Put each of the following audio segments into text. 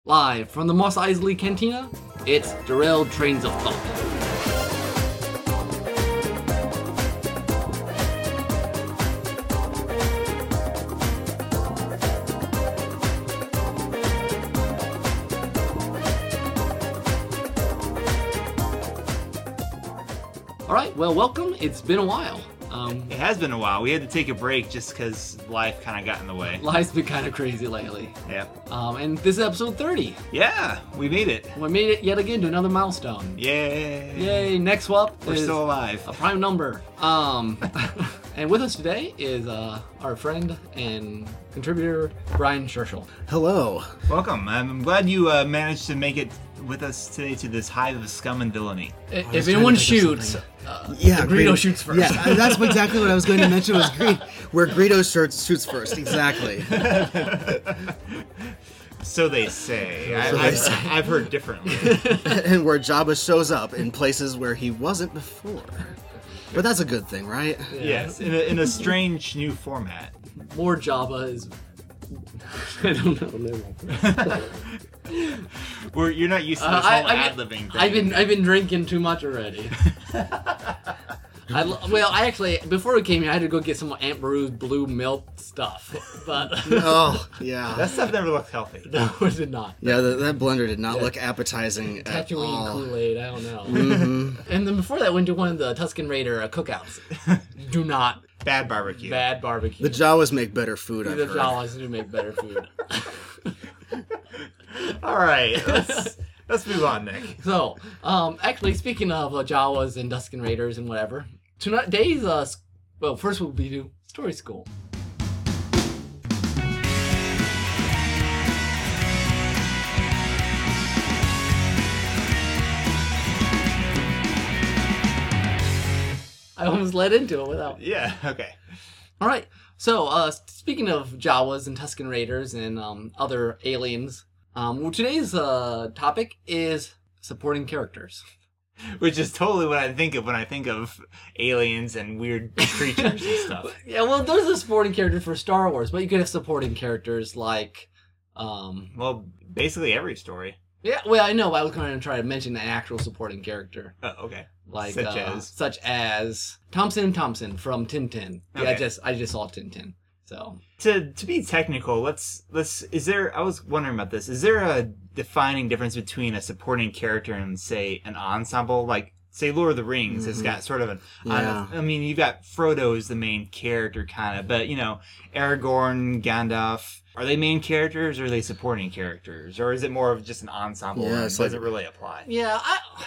Live from the Mos Eisley Cantina, it's Derailed Trains of Thought. Alright, well, welcome. It's been a while. It has been a while. We had to take a break just because life kind of got in the way. Life's been kind of crazy lately. Yep. And this is episode 30. Yeah, we made it. We made it yet again to another milestone. Yay. Yay, next up We're is still alive. a prime number. And with us today is our friend and contributor, Brian Scherschel. Hello. Welcome. I'm glad you managed to make it with us today to this hive of scum and villainy. If anyone shoots, Greedo shoots first. Yeah, that's exactly what I was going to mention was where Greedo shoots first. Exactly. So they say. I've heard differently. And where Jabba shows up in places where he wasn't before. But that's a good thing, right? Yes, in a strange new format. More Jabba is... I don't know. You're not used to this whole ad-libbing thing. I've been drinking too much already. I actually, before we came here, I had to go get some Aunt Beru's blue milk stuff. But oh, yeah. That stuff never looked healthy. No, it did not. Yeah, that blender did not look appetizing at all. Tatooine Kool-Aid, I don't know. Mm-hmm. And then before that, went to one of the Tusken Raider cookouts. Do not. Bad barbecue. Bad barbecue. The Jawas make better food, I've heard. The Jawas do make better food. All right, let's move on, Nick. So, actually, speaking of Jawas and Tusken Raiders and whatever, today's first we'll be to story school. I almost led into it without. Yeah. Okay. All right. So, speaking of Jawas and Tusken Raiders and other aliens, today's topic is supporting characters. Which is totally what I think of when I think of aliens and weird creatures and stuff. Yeah, well, there's a supporting character for Star Wars, but you could have supporting characters like... well, basically every story. Yeah, well, I know, but I was going to try to mention an actual supporting character. Oh, okay. Like, Such as Thompson & Thompson from Tintin. Yeah, Okay. I just saw Tintin. So to be technical, I was wondering about this. Is there a defining difference between a supporting character and, say, an ensemble? Like, say, Lord of the Rings has got sort of an... Yeah. I mean, you've got Frodo as the main character, kind of, but, Aragorn, Gandalf... Are they main characters or are they supporting characters? Or is it more of just an ensemble and doesn't really apply? yeah,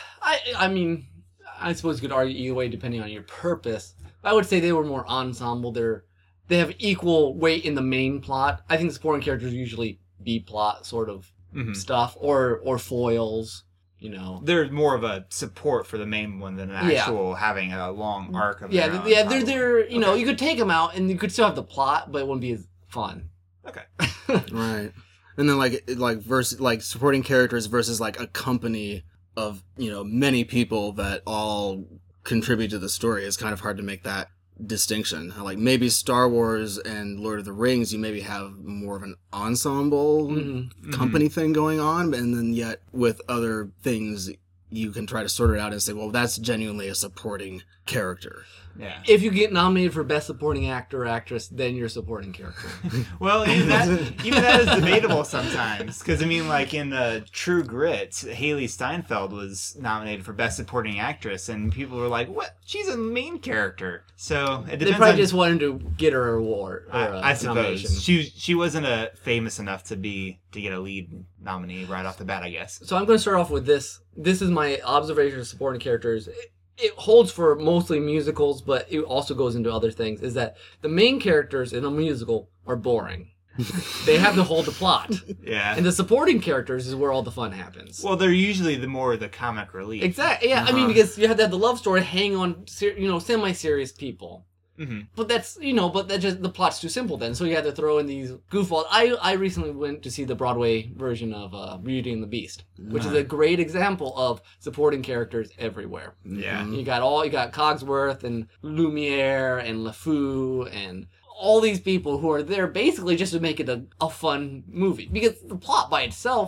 I mean, I suppose you could argue either way depending on your purpose. I would say they were more ensemble. They have equal weight in the main plot. I think the supporting characters are usually B-plot sort of stuff or foils, They're more of a support for the main one than an actual having a long arc of their own. They're you could take them out and you could still have the plot, but it wouldn't be as fun. Okay. Right. And then supporting characters versus like a company of, many people that all contribute to the story is kind of hard to make that distinction. Like maybe Star Wars and Lord of the Rings, you maybe have more of an ensemble company thing going on, and then yet with other things you can try to sort it out and say, well, that's genuinely a supporting character. Yeah. If you get nominated for Best Supporting Actor or Actress, then you're a supporting character. Well, even that is debatable sometimes. Because, I mean, like in True Grit, Haley Steinfeld was nominated for Best Supporting Actress, and people were like, what? She's a main character. So, it depends. They probably just wanted to get her an award. I suppose. Nomination. She wasn't famous enough to get a lead nominee right off the bat, I guess. So I'm going to start off with this. This is my observation of supporting characters. It holds for mostly musicals, but it also goes into other things, is that the main characters in a musical are boring. They have to hold the plot. Yeah. And the supporting characters is where all the fun happens. Well, they're usually the comic relief. Exactly. Yeah, I mean, because you have to have the love story hang on, semi-serious people. Mm-hmm. But that's just the plot's too simple then. So you have to throw in these goofballs. I recently went to see the Broadway version of Beauty and the Beast, which is a great example of supporting characters everywhere. Yeah. You got Cogsworth and Lumiere and LeFou and all these people who are there basically just to make it a fun movie. Because the plot by itself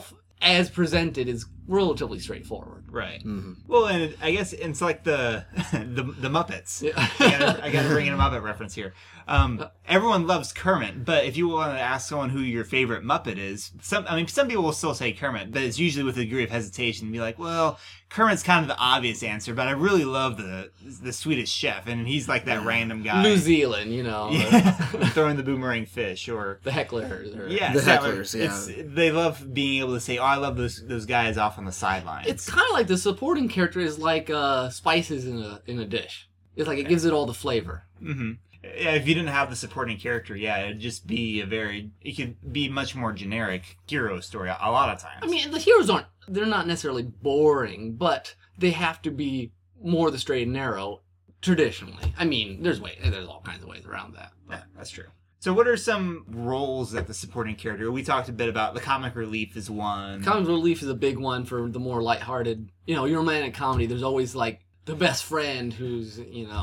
as presented, is relatively straightforward. Right. Mm-hmm. Well, and I guess it's like the Muppets. Yeah. I gotta bring in a Muppet reference here. Everyone loves Kermit, but if you want to ask someone who your favorite Muppet is, some people will still say Kermit, but it's usually with a degree of hesitation. Be like, well, Kermit's kind of the obvious answer, but I really love the Swedish Chef, and he's like that random guy. New Zealand, you know. Yeah. Throwing the boomerang fish, or The hecklers. Or, yeah, The exactly. hecklers, yeah. They love being able to say, "Oh, I love those guys off on the sidelines." It's kind of like the supporting character is like spices in a dish. It's like it gives it all the flavor. Mm-hmm. Yeah, if you didn't have the supporting character, it'd just be it could be much more generic hero story a lot of times. I mean, the heroes they're not necessarily boring, but they have to be more the straight and narrow traditionally. I mean, there's all kinds of ways around that. Yeah, that's true. So what are some roles that the supporting character, we talked a bit about the comic relief is one. Comic relief is a big one for the more lighthearted, your romantic comedy. There's always like the best friend who's,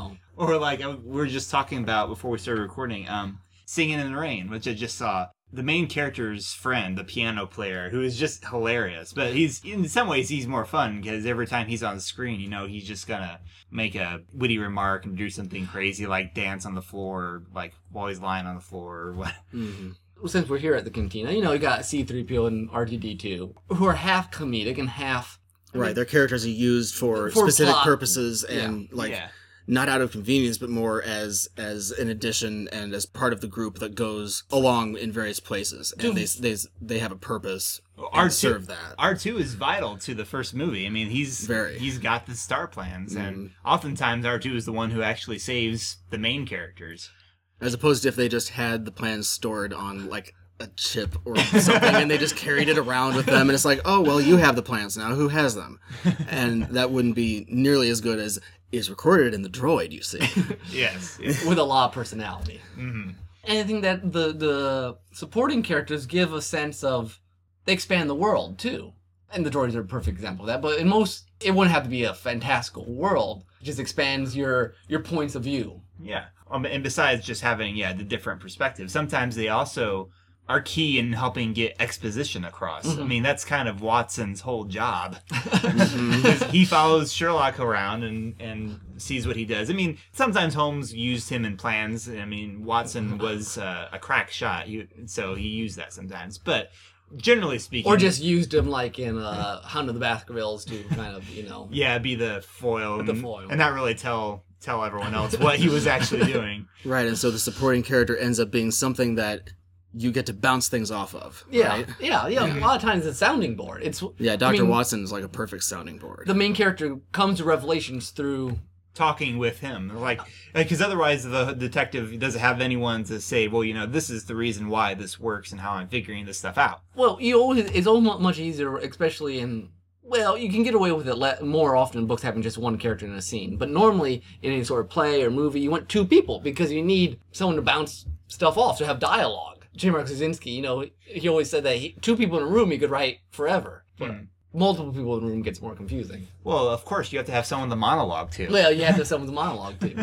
Or like we were just talking about before we started recording, Singing in the Rain, which I just saw. The main character's friend, the piano player, who is just hilarious. But in some ways, he's more fun because every time he's on the screen, he's just gonna make a witty remark and do something crazy like dance on the floor, like while he's lying on the floor or what. Mm-hmm. Well, since we're here at the cantina, you got C-3PO and R2-D2, who are half comedic and half... Right, their characters are used for For specific plot. purposes and Yeah. not out of convenience, but more as an addition and as part of the group that goes along in various places, and they have a purpose and serve that. R2 is vital to the first movie. I mean, he's got the star plans, and oftentimes R2 is the one who actually saves the main characters. As opposed to if they just had the plans stored on like a chip or something and they just carried it around with them, and it's like, oh well, you have the plans now, who has them? And that wouldn't be nearly as good as is recorded in the droid, you see. Yes. with a lot of personality. Mm-hmm. And I think that the supporting characters give a sense of, they expand the world too. And the droids are a perfect example of that. But in most, it wouldn't have to be a fantastical world. It just expands your points of view. Yeah. And besides just having, the different perspectives, sometimes they also are key in helping get exposition across. Mm-hmm. I mean, that's kind of Watson's whole job. Because he follows Sherlock around and sees what he does. I mean, sometimes Holmes used him in plans. I mean, Watson was a crack shot, so he used that sometimes. But generally speaking... Or just used him like in Hunt of the Baskervilles to kind of, Yeah, be the foil. The foil. And not really tell everyone else what he was actually doing. Right, and so the supporting character ends up being something that you get to bounce things off of. Yeah, right? yeah. A lot of times it's a sounding board. Dr. Watson is like a perfect sounding board. The main character comes to revelations through talking with him, because otherwise the detective doesn't have anyone to say, well, this is the reason why this works and how I'm figuring this stuff out. Well, it's almost much easier, especially in... Well, you can get away with it more often in books having just one character in a scene. But normally, in any sort of play or movie, you want two people because you need someone to bounce stuff off, to have dialogue. J. Mark Krasinski, he always said that two people in a room he could write forever. But multiple people in a room gets more confusing. Well, of course, you have to have someone to monologue to. Well, you have to have someone to monologue to.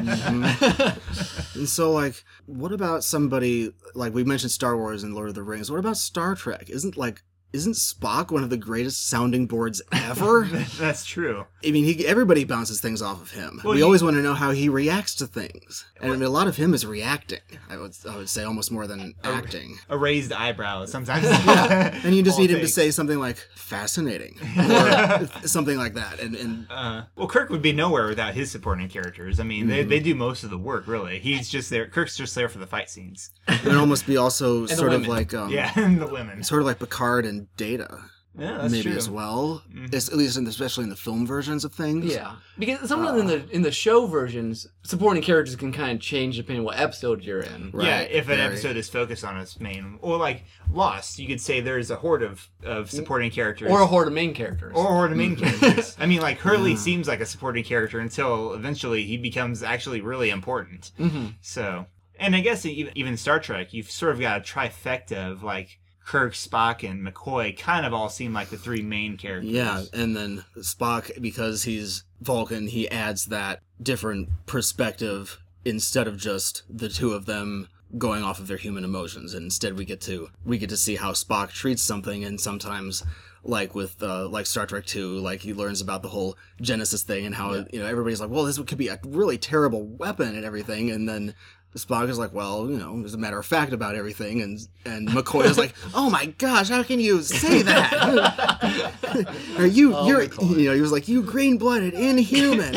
And so, what about somebody, we mentioned Star Wars and Lord of the Rings, what about Star Trek? Isn't Spock one of the greatest sounding boards ever? That's true. I mean, everybody bounces things off of him. Well, we always want to know how he reacts to things. And I mean, a lot of him is reacting. I would say almost more than acting. A raised eyebrow sometimes. And you just All need him to takes. say something like, fascinating. Or something like that. And well, Kirk would be nowhere without his supporting characters. I mean, they do most of the work, really. He's just there. Kirk's just there for the fight scenes. it would almost be also sort of women. like... and the women. Sort of like Picard and Data. Yeah, that's maybe true. as well. At least, especially in the film versions of things. Yeah, because sometimes in the show versions, supporting characters can kind of change depending on what episode you're in. Right, Yeah, if an very. episode is focused on its main, or like Lost, you could say there's a horde of supporting characters, Or a horde of main characters. or a horde of main characters. I mean, like Hurley seems like a supporting character until eventually he becomes actually really important. Mm-hmm. So, and I guess even Star Trek, you've sort of got a trifecta of Kirk, Spock, and McCoy kind of all seem like the three main characters. Yeah, and then Spock, because he's Vulcan, he adds that different perspective instead of just the two of them going off of their human emotions. And instead we get to see how Spock treats something, and sometimes like with like Star Trek 2, like he learns about the whole Genesis thing and how everybody's like, well, this could be a really terrible weapon and everything, and then Spock is like, well, there's a matter of fact about everything, and McCoy is like, oh my gosh, how can you say that? Are you, he was like, you green-blooded inhuman.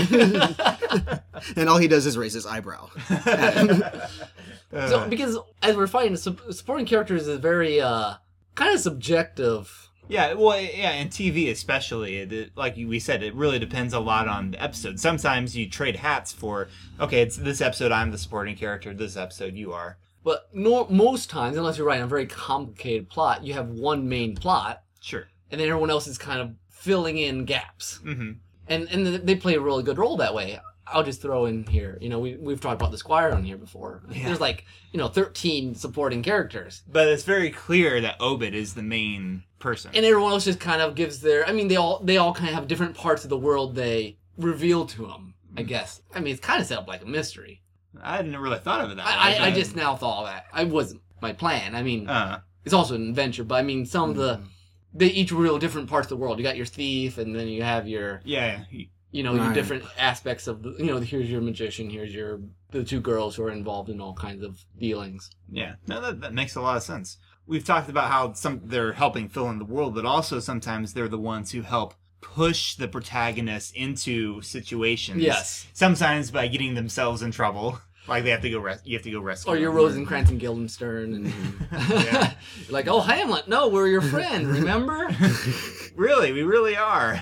And all he does is raise his eyebrow at him. So, because as we're fighting, supporting characters is very kind of subjective. Yeah, well, yeah, in TV especially, like we said, it really depends a lot on the episode. Sometimes you trade hats for, okay, it's this episode I'm the supporting character, this episode you are. But most times, unless you're writing a very complicated plot, you have one main plot. Sure. And then everyone else is kind of filling in gaps. Mm-hmm. And they play a really good role that way. I'll just throw in here, we've talked about the Squire on here before. Yeah. There's 13 supporting characters. But it's very clear that Obed is the main person. And everyone else just kind of gives they all kind of have different parts of the world they reveal to them, I guess. I mean, it's kind of set up like a mystery. I hadn't really thought of it that way. I just now thought of that. It wasn't my plan. I mean, it's also an adventure, but I mean, some of they each reveal different parts of the world. You got your thief, and then you have your... Yeah, your different aspects of here's your magician, here's the two girls who are involved in all kinds of dealings. Yeah, no, that makes a lot of sense. We've talked about how they're helping fill in the world, but also sometimes they're the ones who help push the protagonist into situations. Yes. Sometimes by getting themselves in trouble. Like you have to go rescue. Or you're Rosencrantz and Guildenstern, and you're like, oh, Hamlet, no, we're your friend, remember? Really, we really are.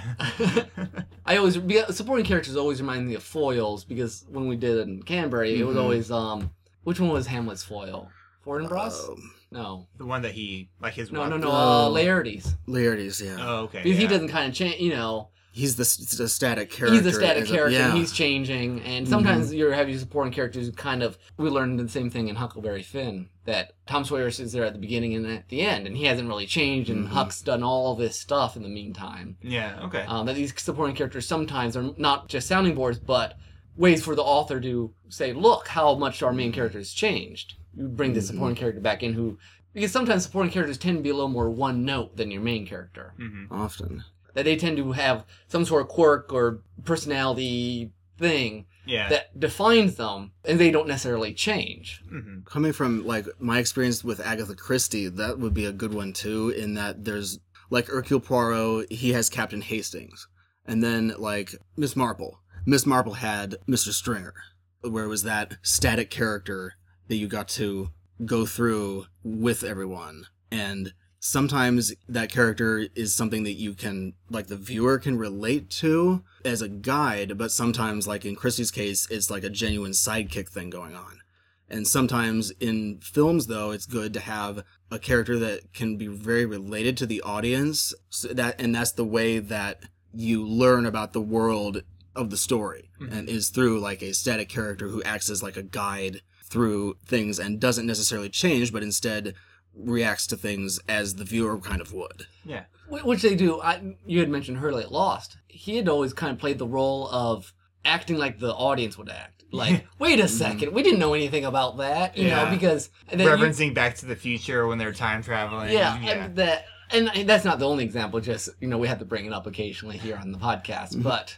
Supporting characters always remind me of foils, because when we did it in Canterbury, it was always, which one was Hamlet's foil? Fortinbras? No. The one that he, like his... No, Laertes. Laertes, yeah. Oh, okay. Because he doesn't kind of change, He's the static character. He's the static character, and he's changing. And sometimes you're having supporting characters who kind of... We learned the same thing in Huckleberry Finn, that Tom Sawyer is there at the beginning and at the end, and he hasn't really changed, and Huck's done all this stuff in the meantime. Yeah, okay. That these supporting characters sometimes are not just sounding boards, but ways for the author to say, look how much our main character has changed. You bring the supporting character back in who... Because sometimes supporting characters tend to be a little more one note than your main character. Mm-hmm. Often. That they tend to have some sort of quirk or personality thing that defines them, and they don't necessarily change. Mm-hmm. Coming from, my experience with Agatha Christie, that would be a good one, too, in that there's, Hercule Poirot, he has Captain Hastings. And then, Miss Marple. Miss Marple had Mr. Stringer, where it was that static character that you got to go through with everyone. And sometimes that character is something that you can, the viewer can relate to as a guide, but sometimes, in Christie's case, it's like a genuine sidekick thing going on. And sometimes in films, though, it's good to have a character that can be very related to the audience, and that's the way that you learn about the world of the story, and is through, a static character who acts as, a guide through things and doesn't necessarily change, but instead reacts to things as the viewer kind of would. Yeah. Which they do. You had mentioned Hurley at Lost. He had always kind of played the role of acting like the audience would act. Wait a second, we didn't know anything about that, you know, because... Referencing Back to the Future when they're time traveling. And that's not the only example, just, we have to bring it up occasionally here on the podcast. But,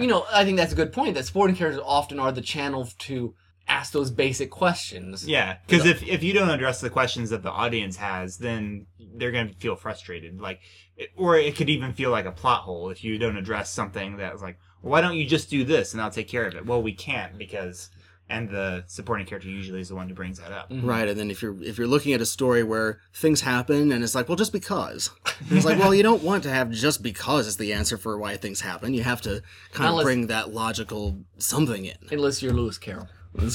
I think that's a good point, that supporting characters often are the channel to ask those basic questions. Yeah, because if you don't address the questions that the audience has, then they're going to feel frustrated. Or it could even feel like a plot hole if you don't address something that's well, why don't you just do this and I'll take care of it? Well, we can't because... And the supporting character usually is the one who brings that up. Mm-hmm. Right, and then if you're looking at a story where things happen and it's well, just because. And it's well, you don't want to have just because as the answer for why things happen. You have to kind of bring that logical something in. Unless you're Lewis Carroll.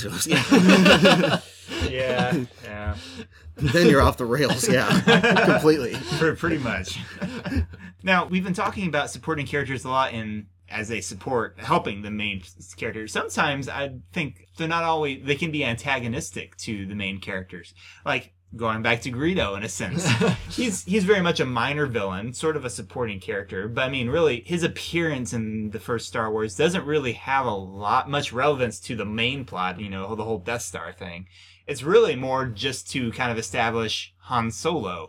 Yeah. Yeah. Then you're off the rails, completely. Pretty much. Now, we've been talking about supporting characters a lot as a support, helping the main character. Sometimes I think they can be antagonistic to the main characters. Going back to Greedo in a sense. He's very much a minor villain, sort of a supporting character, but really his appearance in the first Star Wars doesn't really have much relevance to the main plot, the whole Death Star thing. It's really more just to kind of establish Han Solo.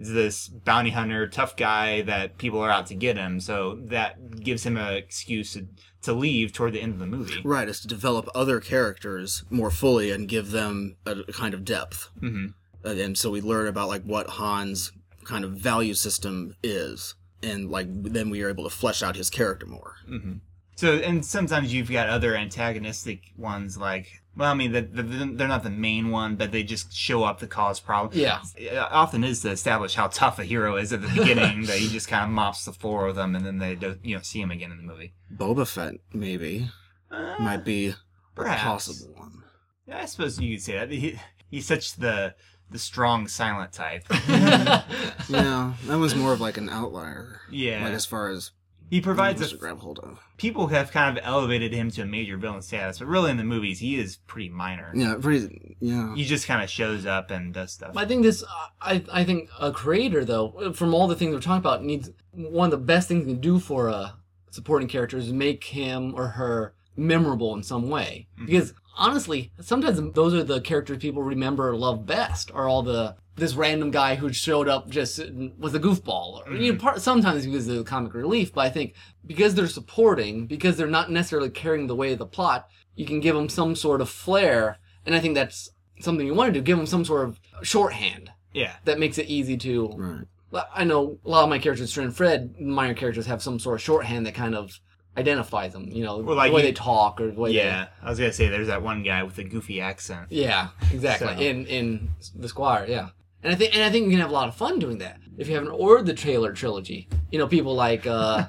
is this bounty hunter, tough guy that people are out to get him. So that gives him an excuse to leave toward the end of the movie. Right, is to develop other characters more fully and give them a kind of depth. Mm-hmm. And so we learn about like what Han's kind of value system is, and like then we are able to flesh out his character more. Mm-hmm. So, and sometimes you've got other antagonistic ones, like, well, I mean, they're not the main one, but they just show up to cause problems. Yeah. It often is to establish how tough a hero is at the beginning, that he just kind of mops the floor with them, and then they don't, see him again in the movie. Boba Fett, maybe, might be perhaps. a possible one. Yeah, I suppose you could say that. He's such the strong, silent type. Yeah, that was more of like an outlier. Yeah. Like as far as he provides to grab hold of. People have kind of elevated him to a major villain status, but really in the movies, he is pretty minor. Yeah, pretty. Yeah. He just kind of shows up and does stuff. I think I think a creator, though, from all the things we're talking about, needs one of the best things you can do for a supporting character is make him or her memorable in some way. Mm-hmm. Because honestly, sometimes those are the characters people remember or love best. Are all this random guy who showed up just was a goofball, or sometimes because of the comic relief. But I think because they're supporting, because they're not necessarily carrying the weight of the plot, you can give them some sort of flair, and I think that's something you want to do. Give them some sort of shorthand. Yeah, that makes it easy to. Right. I know a lot of my characters, Stern and Fred, minor characters have some sort of shorthand that kind of identifies them. Well, like the way they talk or the way. Yeah, I was gonna say there's that one guy with a goofy accent. Yeah, exactly. So. In the Squire, yeah. And I think you can have a lot of fun doing that. If you haven't ordered the trailer trilogy, people like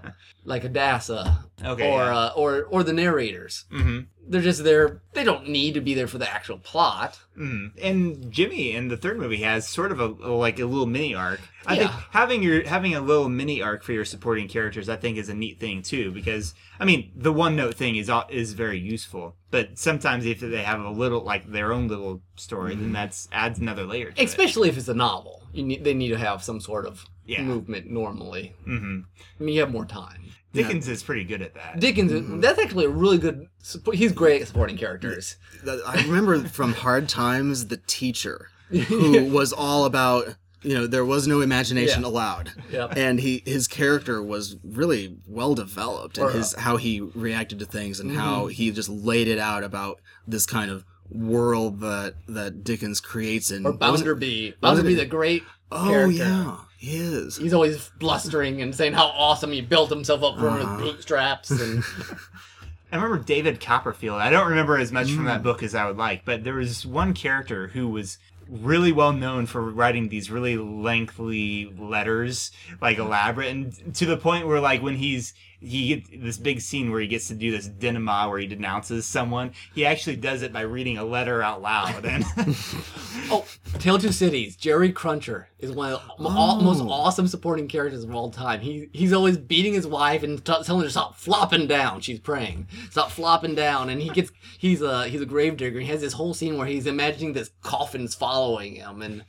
Adassa, okay, or the narrators. Mm-hmm. They're just there. They don't need to be there for the actual plot. Mm. And Jimmy in the third movie has sort of a little mini arc. I think having a little mini arc for your supporting characters, I think, is a neat thing too. Because I mean, the one note thing is very useful. But sometimes if they have a little like their own little story, then that adds another layer to Especially if it's a novel, they need to have some sort of movement normally. Mm-hmm. I mean, you have more time. Dickens is pretty good at that. Dickens, that's actually a really good. He's great at supporting characters. I remember from Hard Times, the teacher who was all about. There was no imagination allowed, and his character was really well developed, and how he reacted to things, and how he just laid it out about this kind of world that Dickens creates. In or Bounderby, the great. Oh yeah, he is. He's always blustering and saying how awesome he built himself up from his bootstraps. And I remember David Copperfield. I don't remember as much from that book as I would like, but there was one character who was really well known for writing these really lengthy letters, like elaborate, and to the point where like when he gets this big scene where he gets to do this denouement where he denounces someone, he actually does it by reading a letter out loud. And Tale of Two Cities, Jerry Cruncher is one of the most awesome supporting characters of all time. He's always beating his wife and telling her to stop flopping down. She's praying, stop flopping down, and he's a gravedigger. He has this whole scene where he's imagining this coffin's following him, and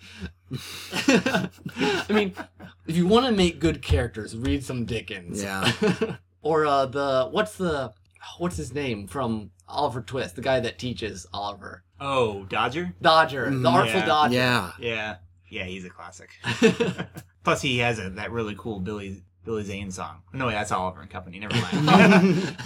I mean, if you want to make good characters, read some Dickens. Yeah. Or what's his name from Oliver Twist, the guy that teaches Oliver. Oh, Dodger? Dodger, the Artful Dodger. Yeah, he's a classic. Plus, he has that really cool Billy Zane song. No, that's Oliver and Company. Never mind.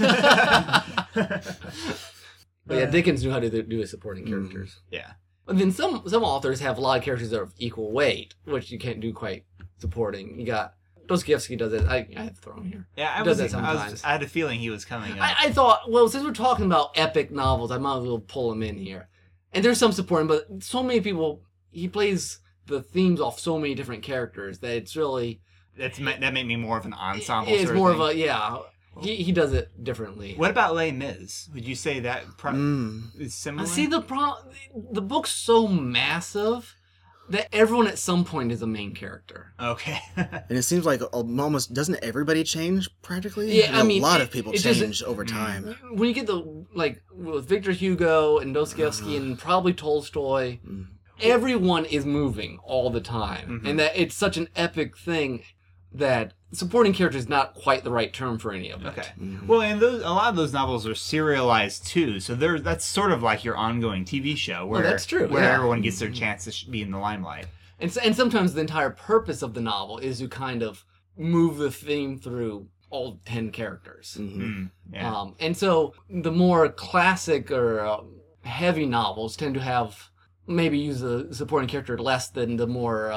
But yeah, Dickens knew how to do his supporting characters. Yeah. But then some authors have a lot of characters that are of equal weight, which you can't do quite supporting. You got Dostoevsky does it. I have to throw him here. Yeah, I had a feeling he was coming up. I thought, well, since we're talking about epic novels, I might as well pull him in here. And there's some supporting, but so many people, he plays the themes off so many different characters that it's really... That made me more of an ensemble It's sort more of thing. He does it differently. What about Les Mis? Would you say that is similar? See, the book's so massive that everyone at some point is a main character. Okay. And it seems like almost, doesn't everybody change practically? Yeah, I mean, a lot of people change over time. When you get with Victor Hugo and Dostoevsky and probably Tolstoy, everyone is moving all the time. And that it's such an epic thing that supporting character is not quite the right term for any of it. Okay. Well, and a lot of those novels are serialized too, so that's sort of like your ongoing TV show where that's true. Where everyone gets their chance to be in the limelight. and sometimes the entire purpose of the novel is to kind of move the theme through all 10 characters. Yeah. And so the more classic or heavy novels tend to have maybe use a supporting character less than the more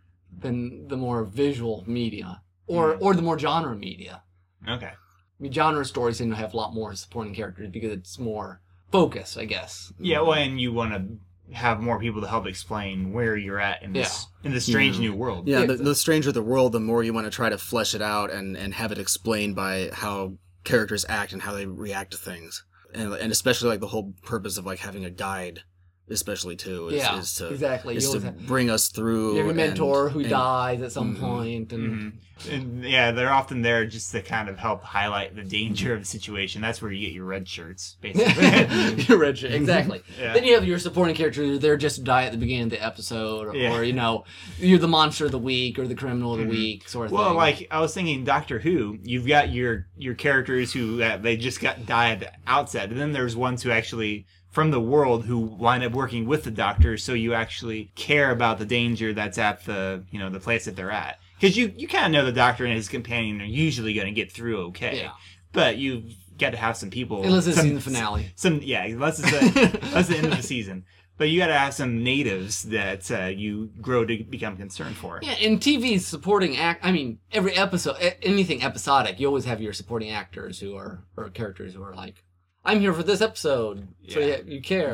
visual media or the more genre media. Okay. I mean, genre stories tend to have a lot more supporting characters because it's more focus, I guess. Yeah, well, and you want to have more people to help explain where you're at in this strange new world. Yeah, the stranger the world, the more you want to try to flesh it out and have it explained by how characters act and how they react to things. And especially like the whole purpose of like having a guide, especially too, is to exactly. is to bring us through. You have a mentor who dies at some point, and yeah, they're often there just to kind of help highlight the danger of the situation. That's where you get your red shirts, basically. your red shirt, exactly. Yeah. Then you have your supporting character who they're just to die at the beginning of the episode, or you know, you're the monster of the week or the criminal of the week sort of thing. Well, like I was thinking, Doctor Who, you've got your characters who they just die at the outset, and then there's ones who actually from the world who wind up working with the Doctor, so you actually care about the danger that's at the the place that they're at. Because you kind of know the Doctor and his companion are usually going to get through okay. Yeah. But you've got to have some people... Unless it's the season finale. Unless it's the end of the season. But you got to have some natives that you grow to become concerned for. Yeah, in TV's supporting every episode, anything episodic, you always have your supporting actors or characters who are like, I'm here for this episode, so you care.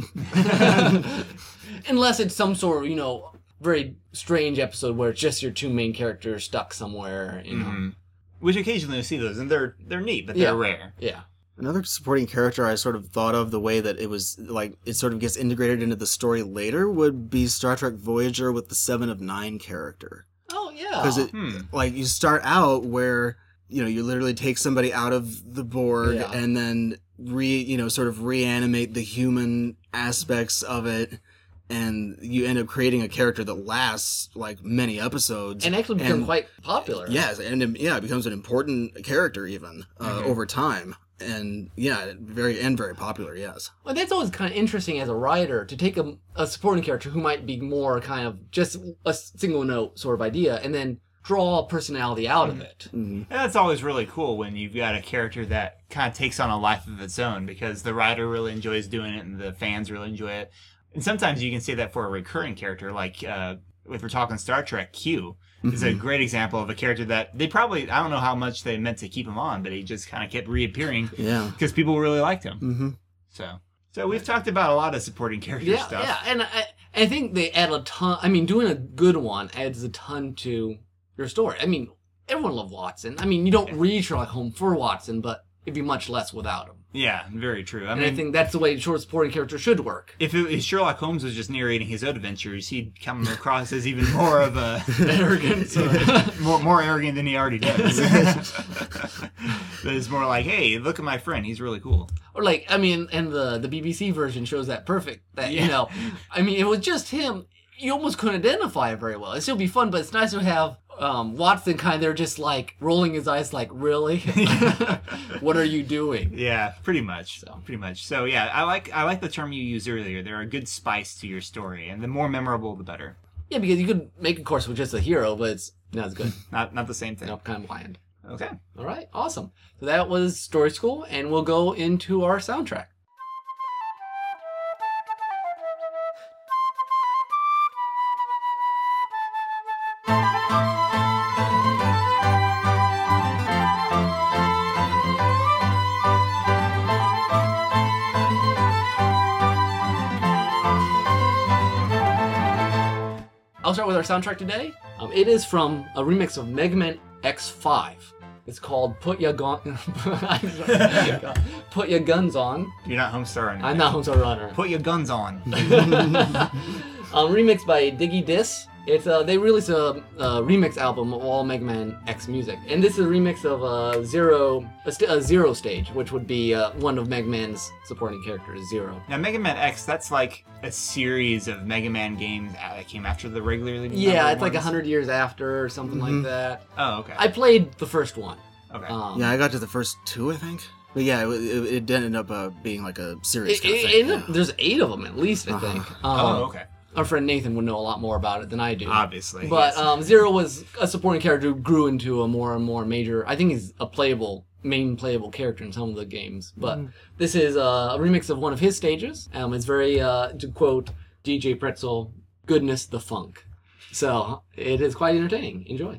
Unless it's some sort of, very strange episode where it's just your two main characters stuck somewhere, Which occasionally you see those, and they're neat, but they're rare. Yeah. Another supporting character I sort of thought of the way that it was, like, it sort of gets integrated into the story later would be Star Trek Voyager with the 7 of 9 character. Oh, yeah. Because like, you start out where, you literally take somebody out of the Borg and then sort of reanimate the human aspects of it, and you end up creating a character that lasts like many episodes and actually become quite popular. Yes, and it becomes an important character even over time, and very popular. Yes. Well, that's always kind of interesting as a writer to take a supporting character who might be more kind of just a single note sort of idea, and then draw personality out of it. And that's always really cool when you've got a character that kind of takes on a life of its own because the writer really enjoys doing it and the fans really enjoy it. And sometimes you can say that for a recurring character, like if we're talking Star Trek, Q is a great example of a character that they probably, I don't know how much they meant to keep him on, but he just kind of kept reappearing because people really liked him. So we've talked about a lot of supporting character stuff. Yeah, and I think they add a ton. I mean, doing a good one adds a ton to your story. I mean, everyone loved Watson. I mean, you don't read Sherlock Holmes for Watson, but it'd be much less without him. Yeah, very true. I think that's the way short supporting character should work. If Sherlock Holmes was just narrating his own adventures, he'd come across as even more of a arrogant, more arrogant than he already does. It's more like, hey, look at my friend, he's really cool. Or like, I mean, and the BBC version shows that perfect. That I mean, it was just him. You almost couldn't identify it very well. It'd still be fun, but it's nice to have Watson kind of there just like rolling his eyes like, really? What are you doing? Yeah, pretty much. So yeah, I like the term you used earlier. They're a good spice to your story, and the more memorable, the better. Yeah, because you could make a course with just a hero, but it's not as good. Not the same thing. Nope, kind of bland. Okay. All right, awesome. So that was Story School, and we'll go into our soundtrack. I'll start with our soundtrack today. It is from a remix of Mega Man X5. It's called Put Ya Guns On. You're not Homestar Runner. I'm not Homestar Runner. Put Your Guns On. Remixed by Diggy Diss. It's they released a remix album of all Mega Man X music, and this is a remix of Zero Stage, which would be one of Mega Man's supporting characters, Zero. Now, Mega Man X, that's like a series of Mega Man games that came after the regularly. Yeah, it's like 100 years after or something like that. Oh, okay. I played the first one. Okay. Yeah, I got to the first 2, I think. But yeah, it ended up being like a series kind of thing. There's 8 of them at least, I think. Okay. our friend Nathan would know a lot more about it than I do. Obviously. But yes. Zero was a supporting character who grew into a more and more major. I think he's a main playable character in some of the games. But this is a remix of one of his stages. It's very, to quote DJ Pretzel, goodness the funk. So it is quite entertaining. Enjoy.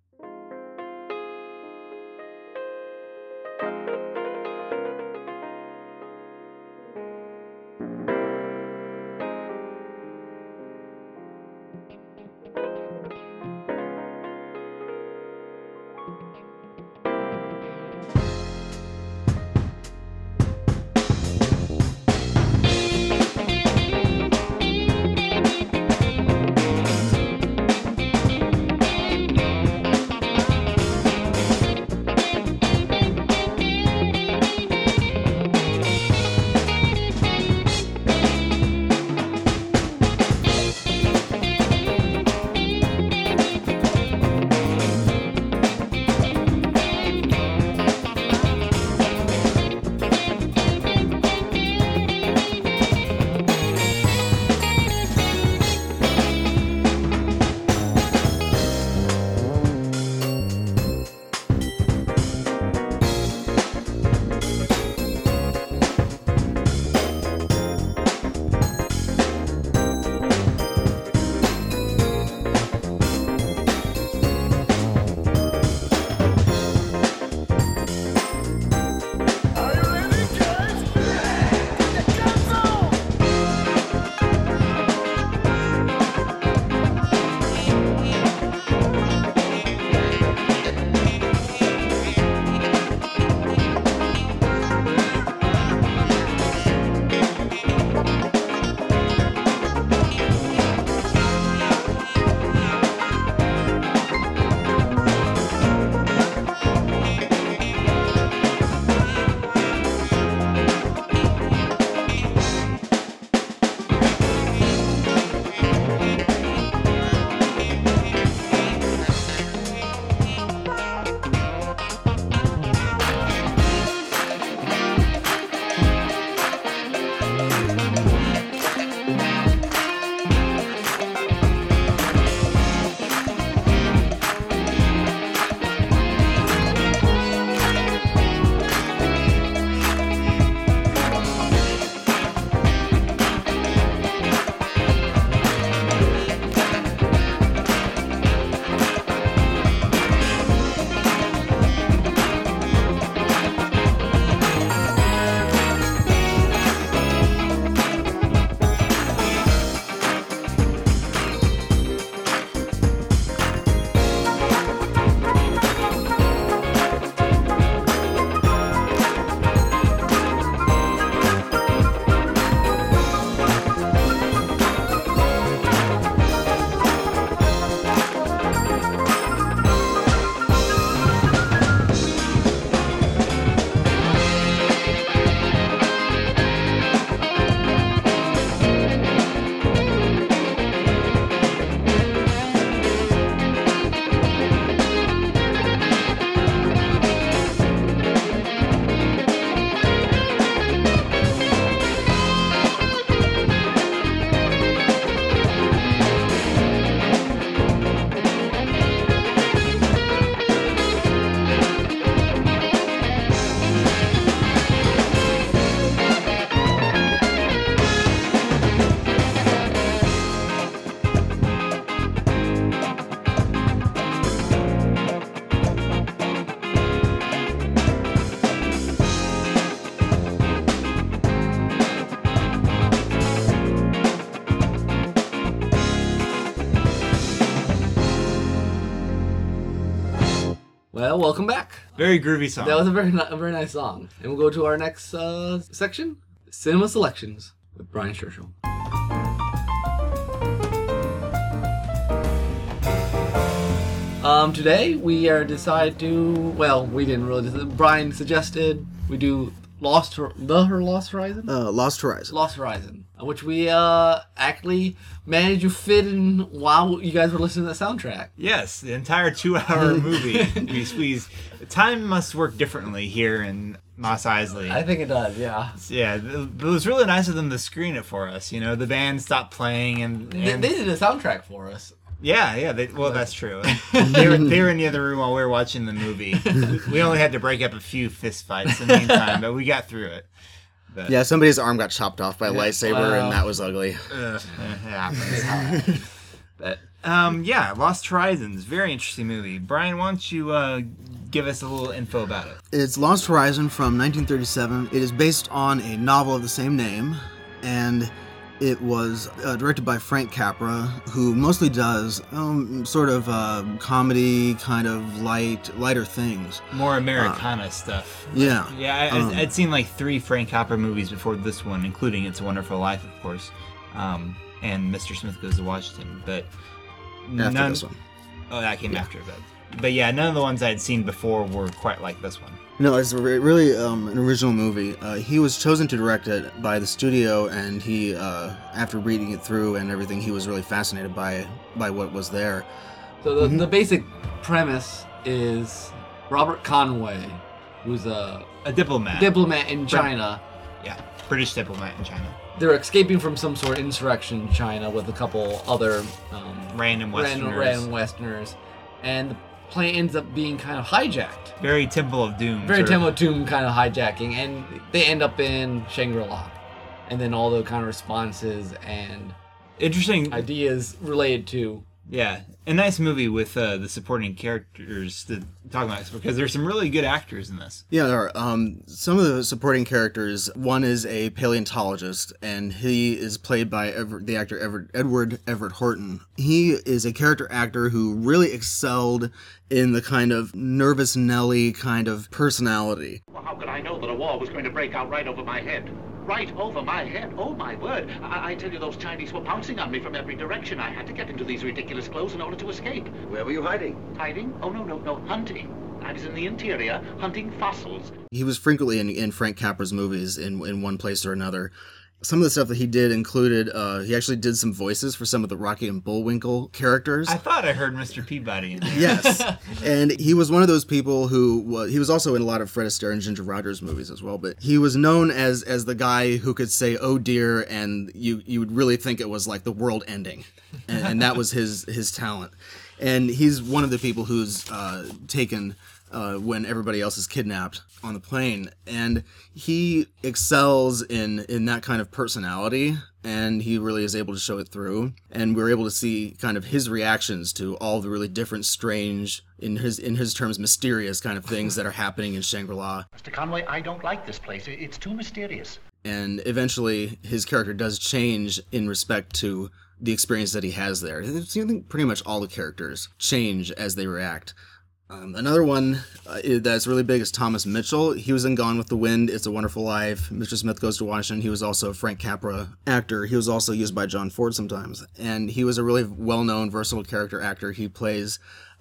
Well, welcome back. Very groovy song. That was a very nice song. And we'll go to our next section, Cinema Selections with Brian Churchill. Today we are we didn't really. Brian suggested we do Lost Horizon? Lost Horizon. Lost Horizon, which we actually managed to fit in while you guys were listening to the soundtrack. Yes, the entire 2-hour movie we squeezed. Time must work differently here in Mos Eisley. I think it does, yeah. Yeah, it was really nice of them to screen it for us. You know, the band stopped playing, and They did a soundtrack for us. yeah. Well, that's true. They were in the other room while we were watching the movie. We only had to break up a few fist fights in the meantime, but we got through it. But, Yeah, somebody's arm got chopped off by a lightsaber, Wow. and that was ugly. it happens. But yeah, Lost Horizons, very interesting movie. Brian, why don't you give us a little info about it? It's Lost Horizon from 1937. It is based on a novel of the same name, and it was directed by Frank Capra, who mostly does sort of comedy, kind of lighter things. More Americana stuff. Yeah. Yeah, I'd seen like 3 Frank Capra movies before this one, including It's a Wonderful Life, of course, and Mr. Smith Goes to Washington. But After this one. Oh, that came after, but yeah, none of the ones I'd seen before were quite like this one. No, it's really an original movie. He was chosen to direct it by the studio, and he, after reading it through and everything, he was really fascinated by what was there. So the basic premise is Robert Conway, who's a diplomat. diplomat in China. Yeah, British diplomat in China. They're escaping from some sort of insurrection in China with a couple other Random Westerners. random Westerners, and the plane ends up being kind of hijacked. Very Temple of Doom. Very sort of. Temple of Doom kind of hijacking, and they end up in Shangri-La. And then all the kind of responses and Interesting. ideas related to. Yeah, a nice movie with the supporting characters to talk about, because there's some really good actors in this. Yeah, there are. Some of the supporting characters, one is a paleontologist, and he is played by the actor Edward Everett Horton. He is a character actor who really excelled in the kind of nervous Nelly kind of personality. Well, how could I know that a war was going to break out right over my head? Right over my head? Oh, my word. I tell you, those Chinese were pouncing on me from every direction. I had to get into these ridiculous clothes in order to escape. Where were you hiding? Hiding? Oh, no, hunting. I was in the interior, hunting fossils. He was frequently in Frank Capra's movies in one place or another. Some of the stuff that he did included, he actually did some voices for some of the Rocky and Bullwinkle characters. I thought I heard Mr. Peabody in there. Yes, and he was one of those people who he was also in a lot of Fred Astaire and Ginger Rogers movies as well. But he was known as the guy who could say "oh dear" and you would really think it was like the world ending, and that was his talent. And he's one of the people who's taken when everybody else is kidnapped on the plane, and he excels in that kind of personality, and he really is able to show it through. And we're able to see kind of his reactions to all the really different, strange, in his terms, mysterious kind of things that are happening in Shangri-La. Mr. Conway, I don't like this place. It's too mysterious. And eventually, his character does change in respect to the experience that he has there. I think pretty much all the characters change as they react. Another one that's really big is Thomas Mitchell. He was in Gone with the Wind, It's a Wonderful Life, Mr. Smith Goes to Washington. He was also a Frank Capra actor. He was also used by John Ford sometimes. And he was a really well-known, versatile character actor. He plays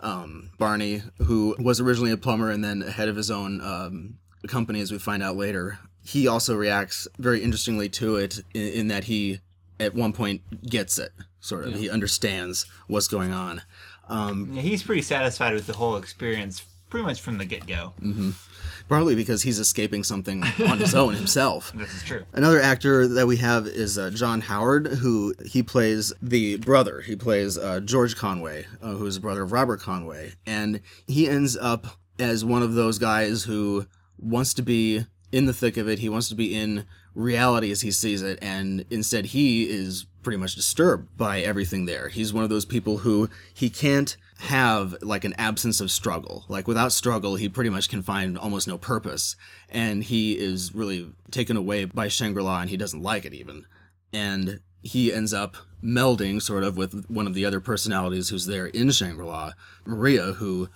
Barney, who was originally a plumber and then head of his own company, as we find out later. He also reacts very interestingly to it in that he, at one point, gets it, sort of. Yeah. He understands what's going on. Yeah, he's pretty satisfied with the whole experience pretty much from the get-go. Mm-hmm. Partly because he's escaping something on his own himself. This is true. Another actor that we have is John Howard, who he plays the brother. He plays George Conway, who's the brother of Robert Conway. And he ends up as one of those guys who wants to be in the thick of it. He wants to be in reality as he sees it, and instead he is pretty much disturbed by everything there. He's one of those people who he can't have like an absence of struggle. Like without struggle, he pretty much can find almost no purpose, and he is really taken away by Shangri-La, and he doesn't like it even. And he ends up melding sort of with one of the other personalities who's there in Shangri-La, Maria, who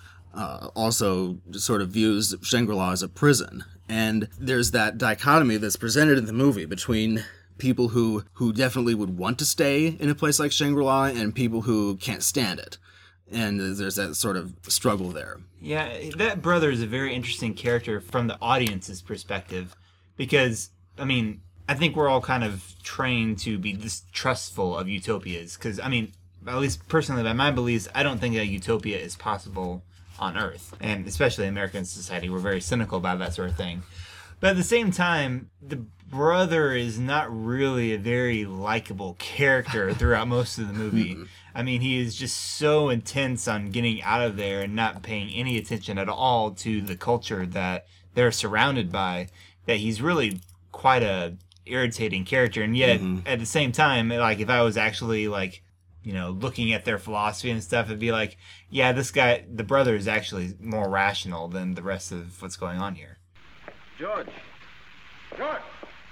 also sort of views Shangri-La as a prison. And there's that dichotomy that's presented in the movie between people who definitely would want to stay in a place like Shangri-La and people who can't stand it. And there's that sort of struggle there. Yeah, that brother is a very interesting character from the audience's perspective, because I mean, I think we're all kind of trained to be distrustful of utopias. Because I mean, at least personally, by my beliefs, I don't think a utopia is possible on Earth, and especially in American society, we're very cynical about that sort of thing. But at the same time, the brother is not really a very likable character throughout most of the movie. I mean, he is just so intense on getting out of there and not paying any attention at all to the culture that they're surrounded by, that he's really quite a irritating character. And yet, at the same time, like, if I was actually, like, you know, looking at their philosophy and stuff, it'd be like, yeah, this guy, the brother, is actually more rational than the rest of what's going on here. George! George!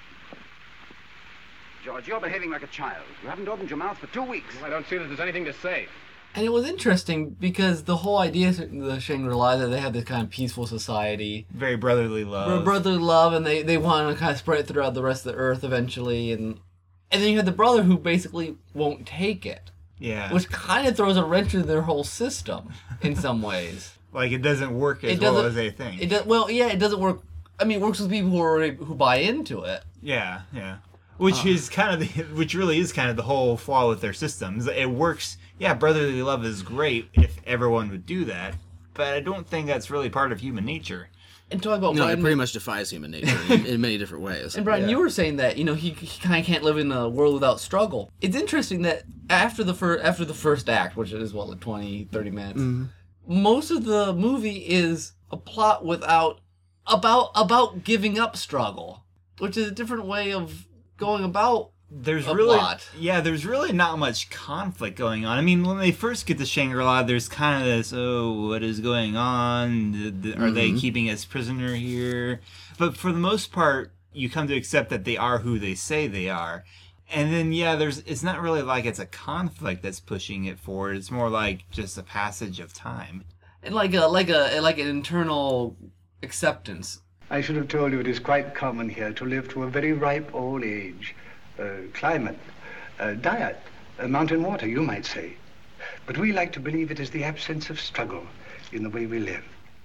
George, you're behaving like a child. You haven't opened your mouth for 2 weeks. I don't see that there's anything to say. And it was interesting because the whole idea of the Shangri-La, that they had this kind of peaceful society. Very brotherly love. Brotherly love, and they want to kind of spread it throughout the rest of the Earth eventually. And then you had the brother who basically won't take it. Yeah. Which kind of throws a wrench into their whole system in some ways. Like, it doesn't work as well as they think. It doesn't work. I mean, it works with people who buy into it. Yeah, yeah. Which is kind of which really is kind of the whole flaw with their systems. It works. Yeah, brotherly love is great if everyone would do that, but I don't think that's really part of human nature. And talking about it pretty much defies human nature in many different ways. And Brian, you were saying that he kind of can't live in a world without struggle. It's interesting that after the first act, which is like 20, 30 minutes, most of the movie is a plot about giving up struggle, which is a different way of going about. There's really not much conflict going on. I mean, when they first get to Shangri-La, there's kind of this, what is going on? Are they keeping us prisoner here? But for the most part, you come to accept that they are who they say they are. And then, it's not really like it's a conflict that's pushing it forward. It's more like just a passage of time. And like an internal acceptance. I should have told you it is quite common here to live to a very ripe old age. Climate, diet, mountain water, you might say. But we like to believe it is the absence of struggle in the way we live.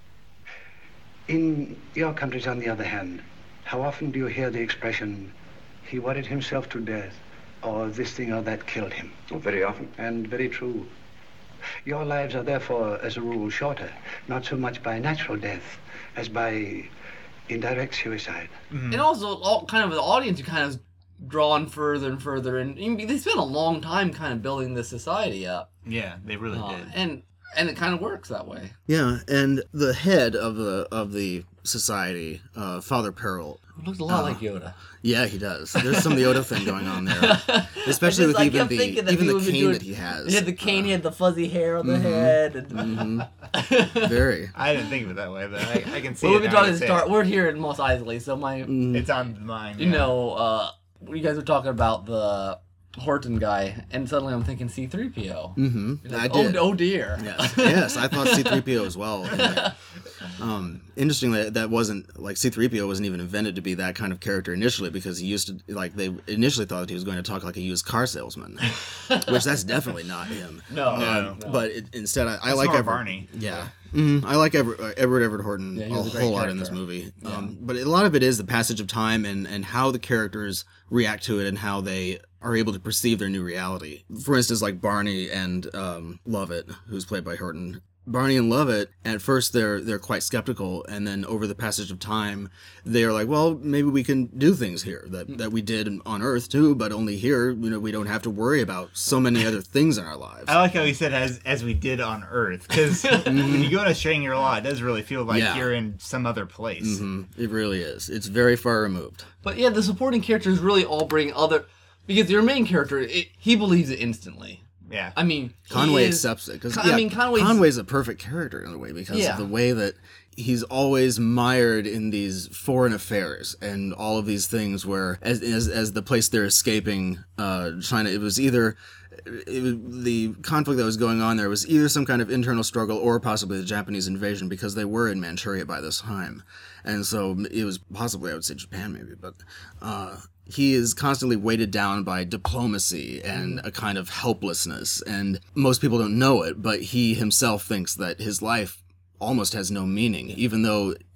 In your countries, on the other hand, how often do you hear the expression, he worried himself to death, or this thing or that killed him? Oh, very often. And very true. Your lives are therefore, as a rule, shorter, not so much by natural death as by indirect suicide. And also, kind of the audience, you kind of drawn further and further, and they spent a long time kind of building this society up. Yeah, they really did. And it kind of works that way. Yeah, and the head of the society, Father Perrault, looks a lot like Yoda. Yeah, he does. There's some Yoda thing going on there, especially with even the cane that he has. He had the cane. He had the fuzzy hair on the head. And Very. I didn't think of it that way, but I can see. Well, we've been talking. We're here in Mos Eisley, so it's on mine. You know, you guys were talking about the Horton guy, and suddenly I'm thinking C-3PO. Mm-hmm. Like, I did. Oh dear. Yes, I thought C-3PO as well. Interestingly, that wasn't like C-3PO wasn't even invented to be that kind of character initially, because he used to they initially thought that he was going to talk like a used car salesman, which that's definitely not him. No. But instead, I like Barney. Yeah. I like Edward Horton a whole lot in this movie. But a lot of it is the passage of time and how the characters react to it and how they are able to perceive their new reality. For instance, like Barney and Lovett, who's played by Horton. Barney and Lovett, at first they're quite skeptical, and then over the passage of time, they are like, well, maybe we can do things here that we did on Earth too, but only here, we don't have to worry about so many other things in our lives. I like how he said as we did on Earth, because when you go to Shangri-La, it does really feel like you're in some other place. It really is. It's very far removed. But yeah, the supporting characters really all bring because your main character, he believes it instantly. Yeah. I mean, Conway accepts it. Conway's a perfect character in a way because of the way that he's always mired in these foreign affairs and all of these things where, as the place they're escaping, China, it was the conflict that was going on there was either some kind of internal struggle or possibly the Japanese invasion, because they were in Manchuria by this time. And so it was possibly, I would say Japan maybe, but he is constantly weighted down by diplomacy and a kind of helplessness. And most people don't know it, but he himself thinks that his life almost has no meaning, even though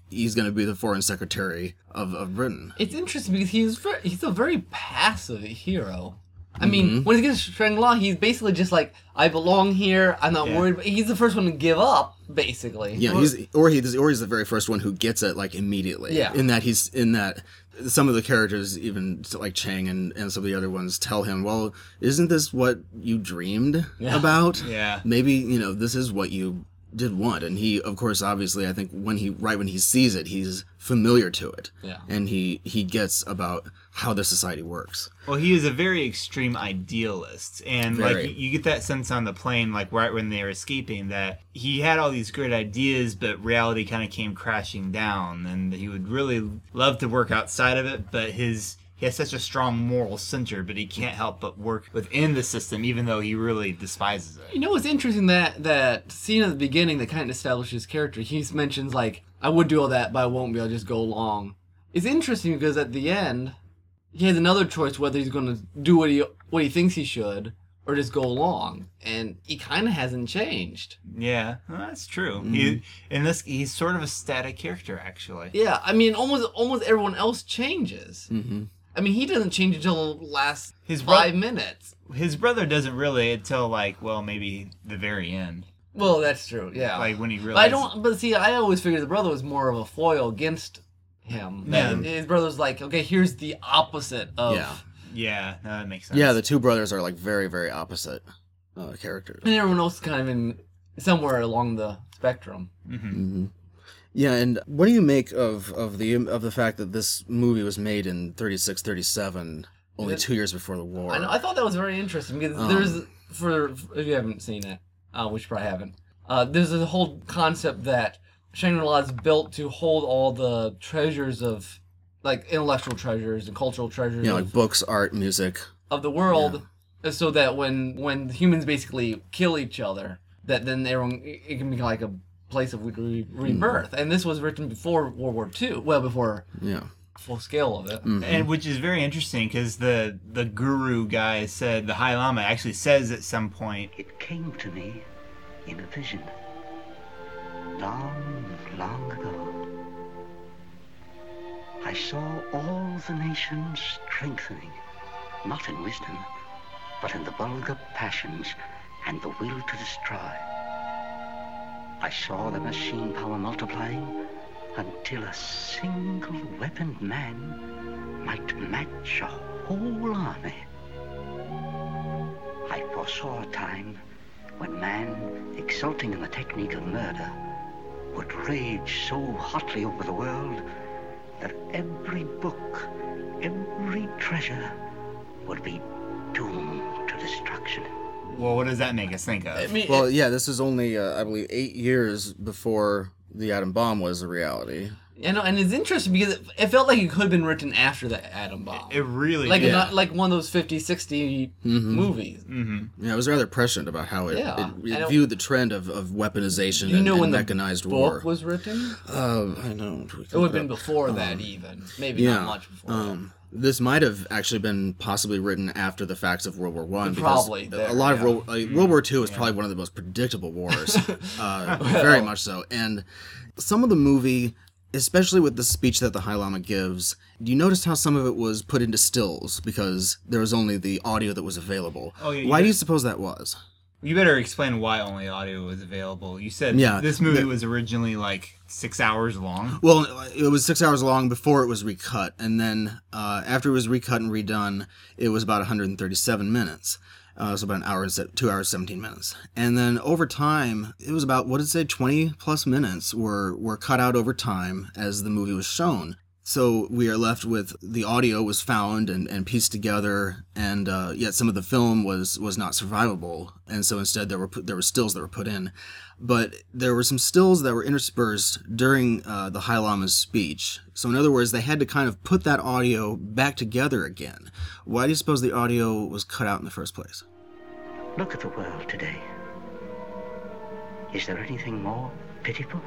he's going to be the foreign secretary of Britain. It's interesting because he's a very passive hero. I mean, when he gets Shangri-La, he's basically just like, I belong here, I'm not worried. But he's the first one to give up, basically. Yeah, he's the very first one who gets it like immediately. Yeah. In that some of the characters, even like Chang and some of the other ones, tell him, well, isn't this what you dreamed about? Yeah. Maybe, this is what you did want. And he, of course, obviously, I think when he sees it, he's familiar to it. Yeah. And he gets about how the society works. Well, he is a very extreme idealist, and Very. like you get that sense on the plane, like right when they were escaping, that he had all these great ideas, but reality kind of came crashing down, and he would really love to work outside of it, but he has such a strong moral center, but he can't help but work within the system, even though he really despises it. You know what's interesting, that scene at the beginning that kind of establishes his character, he mentions, like, I would do all that, but I won't be, I'll just go along. It's interesting because at the end, he has another choice whether he's going to do what he thinks he should, or just go along. And he kind of hasn't changed. Yeah, well, that's true. He's sort of a static character, actually. Yeah, I mean, almost everyone else changes. Mm-hmm. I mean, he doesn't change until the last His 5 minutes. His brother doesn't really until, like, well, maybe the very end. Well, that's true, yeah. Like, when he But realizes... But see, I always figured the brother was more of a foil against him. Yeah. His brother's like, okay, here's the opposite of... Yeah. Yeah, no, that makes sense. Yeah, the two brothers are like very, very opposite characters. And everyone else is kind of in somewhere along the spectrum. Yeah, and what do you make of the fact that this movie was made in 36, 37, only 2 years before the war? I know, I thought that was very interesting because there's, if you haven't seen it, which you probably haven't, there's a whole concept that Shangri-La is built to hold all the treasures of, like, intellectual treasures and cultural treasures Yeah, like books, art, music. of the world, so that when humans basically kill each other, that then it can be like a place of rebirth. And this was written before World War II, well, before full scale of it. And which is very interesting because the guru guy said, the High Lama actually says at some point, It came to me in a vision, long, long ago. I saw all the nations strengthening, not in wisdom, but in the vulgar passions and the will to destroy. I saw the machine power multiplying until a single weaponed man might match a whole army. I foresaw a time when man, exulting in the technique of murder, would rage so hotly over the world that every book, every treasure would be doomed to destruction. well, what does that make us think of? I mean, Well, yeah, this is only, I believe, 8 years before the atom bomb was a reality. you know, and it's interesting because it felt like it could have been written after the atom bomb. It really like did. not like one of those 50, 60 movies. Yeah, I was rather prescient about how it, Yeah, it and viewed the trend of weaponization You know and when the mechanized book war. was written? I know. It would have been before that, even. Maybe not much before that. This might have actually been possibly written after the facts of World War One. Probably because there, a lot of yeah. World War II is probably one of the most predictable wars, very much so. And some of the movie, especially with the speech that the High Lama gives, do you notice how some of it was put into stills because there was only the audio that was available? Oh, yeah, Why do you suppose that was? You better explain why only audio was available. You said Yeah, this movie was originally like 6 hours long. Well, it was 6 hours long before it was recut, and then after it was recut and redone, it was about 137 minutes. So about 2 hours, 17 minutes. And then over time, it was about, 20 plus minutes were cut out over time as the movie was shown. So we are left with the audio was found and pieced together, and yet some of the film was not survivable, and so instead there were stills that were put in. But there were some stills that were interspersed during the High Lama's speech. So in other words, they had to kind of put that audio back together again. Why do you suppose the audio was cut out in the first place? Look at the world today. Is there anything more pitiful?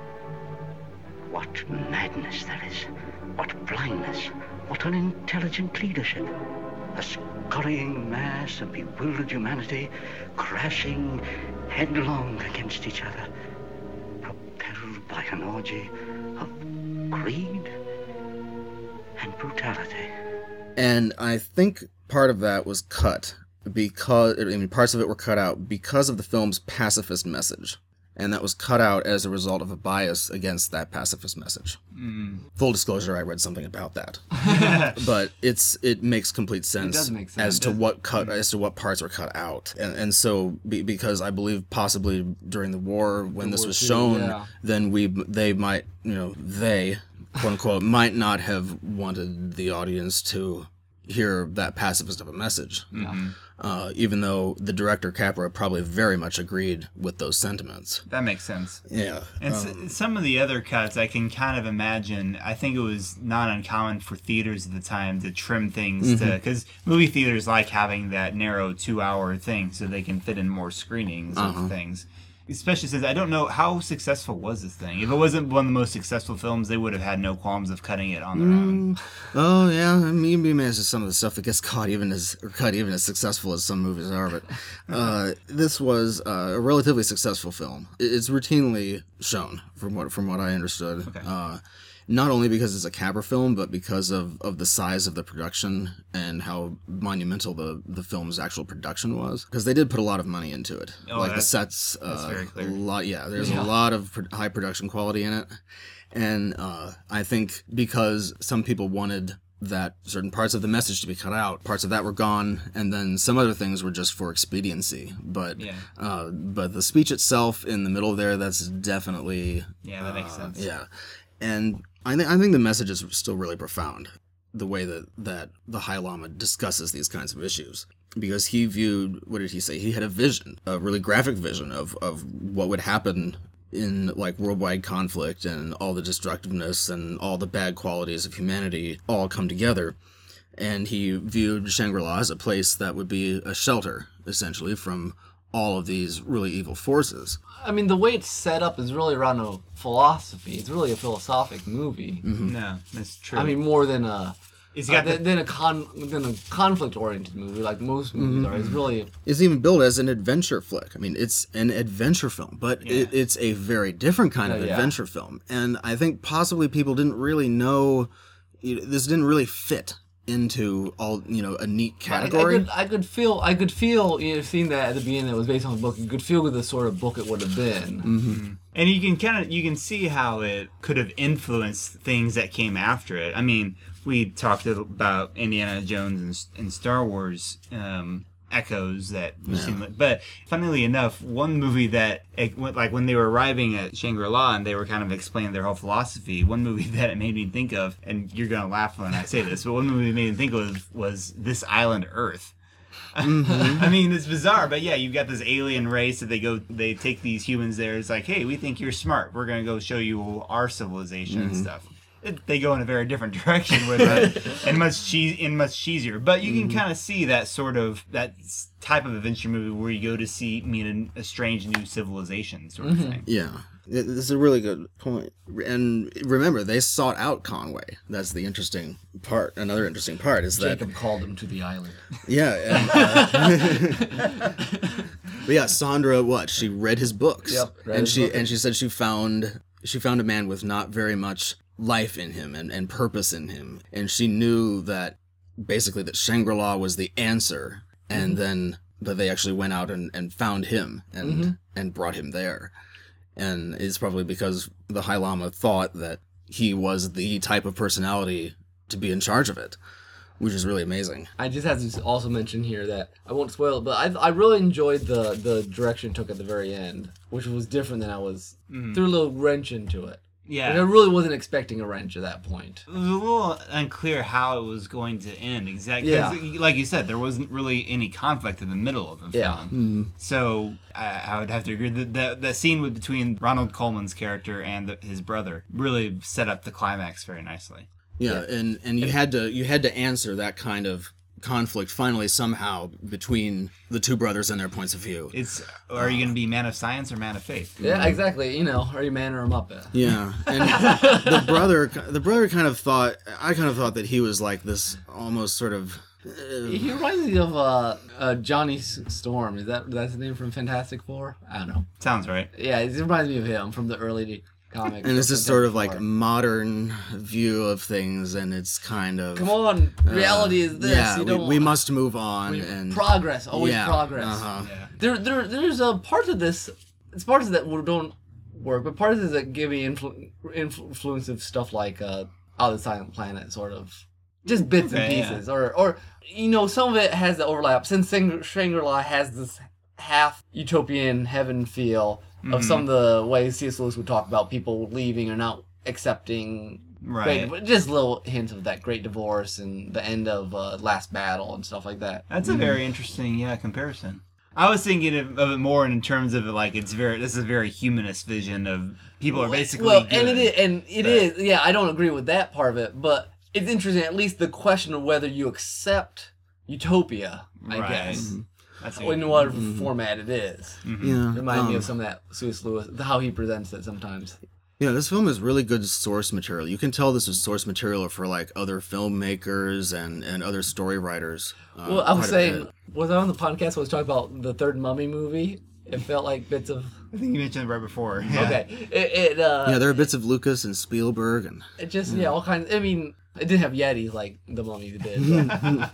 What madness that is. What blindness. What unintelligent leadership. A scurrying mass of bewildered humanity crashing headlong against each other, propelled by an orgy of greed and brutality. And I think part of that was cut because, I mean, parts of it were cut out because of the film's pacifist message. And that was cut out as a result of a bias against that pacifist message. Full disclosure, I read something about that. But it makes complete sense, does make sense. as to what parts were cut out. And so because I believe possibly during the war when this was shown, then they might, they, quote unquote, might not have wanted the audience to hear that pacifist of a message. Even though the director Capra probably very much agreed with those sentiments. That makes sense. Yeah. And some of the other cuts I can kind of imagine. I think it was not uncommon for theaters at the time to trim things because movie theaters like having that narrow 2-hour thing so they can fit in more screenings of things. Especially since I don't know how successful was this thing. If it wasn't one of the most successful films, they would have had no qualms of cutting it on their own. Oh yeah, I mean, you'd be amazed at some of the stuff that gets cut even as successful as some movies are. But this was a relatively successful film. It's routinely shown, from what I understood. Okay. Not only because it's a Capra film, but because of the size of the production and how monumental the film's actual production was. Because they did put a lot of money into it. Like the sets, that's very clear. There's a lot of high production quality in it. And I think because some people wanted that certain parts of the message to be cut out, parts of that were gone, and then some other things were just for expediency. But the speech itself in the middle there, that's definitely... Yeah, that makes sense. Yeah. And I think the message is still really profound, the way that the High Lama discusses these kinds of issues. Because he viewed, what did he say? He had a vision, a really graphic vision of what would happen in like worldwide conflict and all the destructiveness and all the bad qualities of humanity all come together. And he viewed Shangri-La as a place that would be a shelter, essentially, from all of these really evil forces. I mean, the way it's set up is really around a philosophy. It's really a philosophic movie. No, that's true. I mean, more than a It's got than a conflict-oriented movie like most movies are. It's really... It's even billed as an adventure flick. I mean, it's an adventure film, but it's a very different kind of adventure film. And I think possibly people didn't really know... This didn't really fit into all, a neat category. I could feel, seeing that at the beginning, it was based on the book. You could feel the sort of book it would have been. And you can see how it could have influenced things that came after it. I mean, we talked about Indiana Jones and Star Wars echoes that we've seen. But funnily enough, one movie that, like when they were arriving at Shangri-La and they were kind of explaining their whole philosophy, one movie that it made me think of, and you're going to laugh when I say this, but one movie it made me think of was This Island Earth. I mean, it's bizarre, but yeah, you've got this alien race that they take these humans there. It's like, hey, we think you're smart. We're going to go show you our civilization and stuff. They go in a very different direction with it, and much cheesier. But you can kind of see that type of adventure movie where you go to meet a strange new civilization sort of thing. Yeah. This is a really good point. And remember, they sought out Conway. That's the interesting part. Another interesting part is that... Jacob called him to the island. Yeah. But yeah, Sandra, she read his books. Yep. She said she found a man with not very much life in him and purpose in him. And she knew that basically that Shangri-La was the answer. And then, but they actually went out and found him and brought him there. And it's probably because the High Lama thought that he was the type of personality to be in charge of it, which is really amazing. I just have to also mention here that, I won't spoil it, but I really enjoyed the direction it took at the very end, which was different than I was, threw a little wrench into it. Yeah. Like I really wasn't expecting a wrench at that point. It was a little unclear how it was going to end exactly. Yeah. Like you said, there wasn't really any conflict in the middle of the film. So I would have to agree that the scene between Ronald Colman's character and his brother really set up the climax very nicely. Yeah. And you had to answer that kind of conflict finally somehow between the two brothers and their points of view. Are you going to be man of science or man of faith? Yeah, exactly. Are you man or a Muppet? Yeah, and the brother kind of thought that he was like this almost sort of. He reminds me of Johnny Storm. That's his name from Fantastic Four? I don't know. Sounds right. Yeah, it reminds me of him from the early comic. And it's stuff this sort of before. like modern view of things, and it's kind of Come on, reality is this. Yeah, you don't we must move on and progress, always yeah, progress. uh-huh. There's a part of this. It's parts that don't work, but parts of this that give me influence of stuff like Out of the Silent Planet, sort of just bits and pieces, or some of it has the overlap. Since Shangri-La has this half utopian heaven feel of some of the ways C.S. Lewis would talk about people leaving or not accepting. Right. Just little hints of that great divorce and the end of Last Battle and stuff like that. That's a very interesting comparison. I was thinking of it more in terms of like this is a very humanist vision of people are basically good. And it is. Yeah, I don't agree with that part of it, but it's interesting. At least the question of whether you accept utopia, I guess, That's in whatever format it is. Yeah, Remind me of some of that C.S. Lewis, how he presents it sometimes. Yeah, this film is really good source material. You can tell this is source material for like other filmmakers and other story writers. Well, I was quite a saying, bit. was I on the podcast? I was talking about the third Mummy movie. It felt like bits of. I think you mentioned it right before. Yeah. Okay, Yeah, there are bits of Lucas and Spielberg and it just all kinds. I mean, it didn't have Yetis like the Mummy did. But.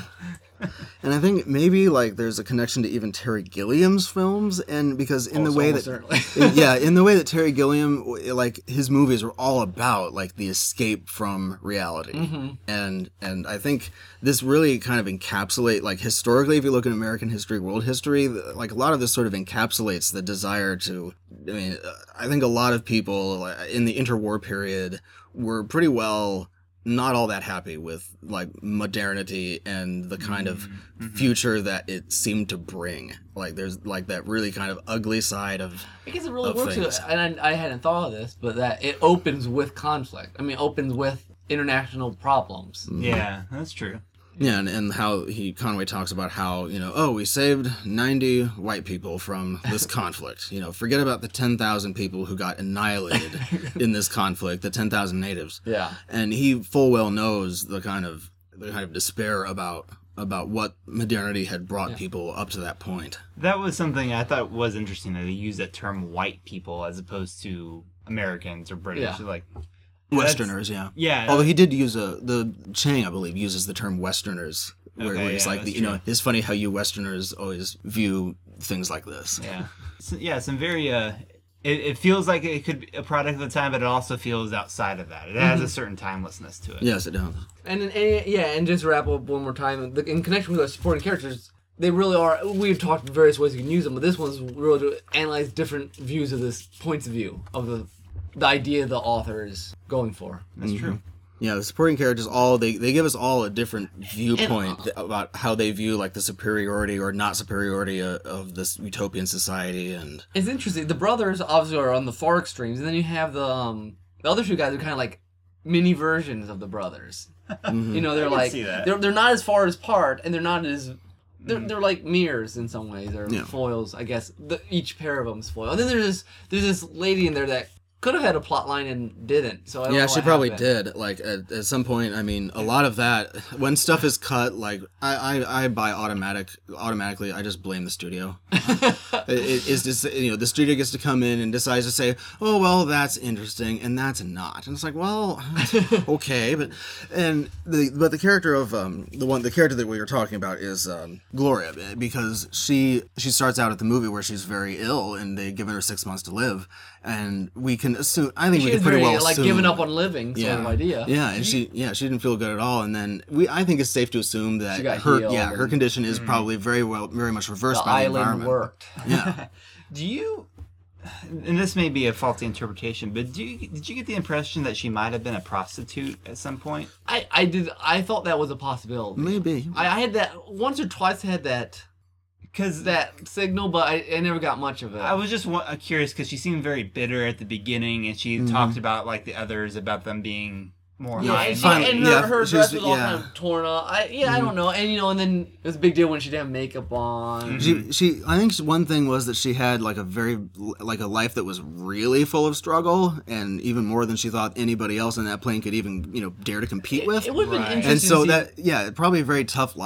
and I think maybe like there's a connection to even Terry Gilliam's films, and because in the way that certainly. in the way that Terry Gilliam, like his movies were all about like the escape from reality, and I think this really kind of encapsulate like historically, if you look at American history, world history, like a lot of this sort of encapsulates the desire to. I mean, I think a lot of people in the interwar period were pretty well not all that happy with like modernity and the kind of future that it seemed to bring. Like there's like that really kind of ugly side of I guess it really of works, things. and I hadn't thought of this, but that it opens with conflict. I mean, opens with international problems. Yeah, that's true. Yeah, and how Conway talks about how, we saved 90 white people from this conflict. Forget about the 10,000 people who got annihilated in this conflict, the 10,000 natives. Yeah. And he full well knows the kind of despair about what modernity had brought people up to that point. That was something I thought was interesting, that they use that term white people as opposed to Americans or British. Yeah. Like Westerners, yeah. Yeah. Although he did use the Chang, I believe, uses the term Westerners, where he's like, that's true. it's funny how you Westerners always view things like this. Yeah. Some very it feels like it could be a product of the time, but it also feels outside of that. It has a certain timelessness to it. Yes, it does. And just to wrap up one more time, in connection with our supporting characters, they really are. We've talked various ways you can use them, but this one's really to analyze different views of this points of view of the idea the author is going for. That's true. Yeah, the supporting characters they give us all a different viewpoint about how they view like the superiority or not superiority of this utopian society, and It's interesting. The brothers obviously are on the far extremes, and then you have the other two guys are kind of like mini versions of the brothers. They're like see that. they're not as far apart, and they're not as they're like mirrors in some ways, or foils, I guess. Each pair of them's foil. And then there's this lady in there that could have had a plot line and didn't. So I don't know she what probably happened. did. Like at some point, I mean, a lot of that when stuff is cut, like I buy automatically. I just blame the studio. It's just the studio gets to come in and decides to say, oh well, that's interesting and that's not, and it's like, well, okay, but the character of the character that we were talking about is Gloria, because she starts out at the movie where she's very ill and they've given her 6 months to live, and we can assume. I think we She's can pretty very well like assume, giving up on living sort of idea. Yeah, and she didn't feel good at all, and then I think it's safe to assume that She got her healed her condition is probably very much reversed The by the island environment. worked. Yeah. Do you? And this may be a faulty interpretation, but did you get the impression that she might have been a prostitute at some point? I did. I thought that was a possibility. Maybe. I had that once or twice. I had that Because that signal, but I never got much of it. I was just curious because she seemed very bitter at the beginning, and she talked about like the others, about them being more high. and, fine. and Yeah, her she's- dress was all yeah. kind of torn up. I don't know. And and then it was a big deal when she didn't have makeup on. She I think one thing was that she had like a life that was really full of struggle, and even more than she thought anybody else on that plane could even dare to compete with. It would have been Right. interesting. And so to see, probably a very tough life,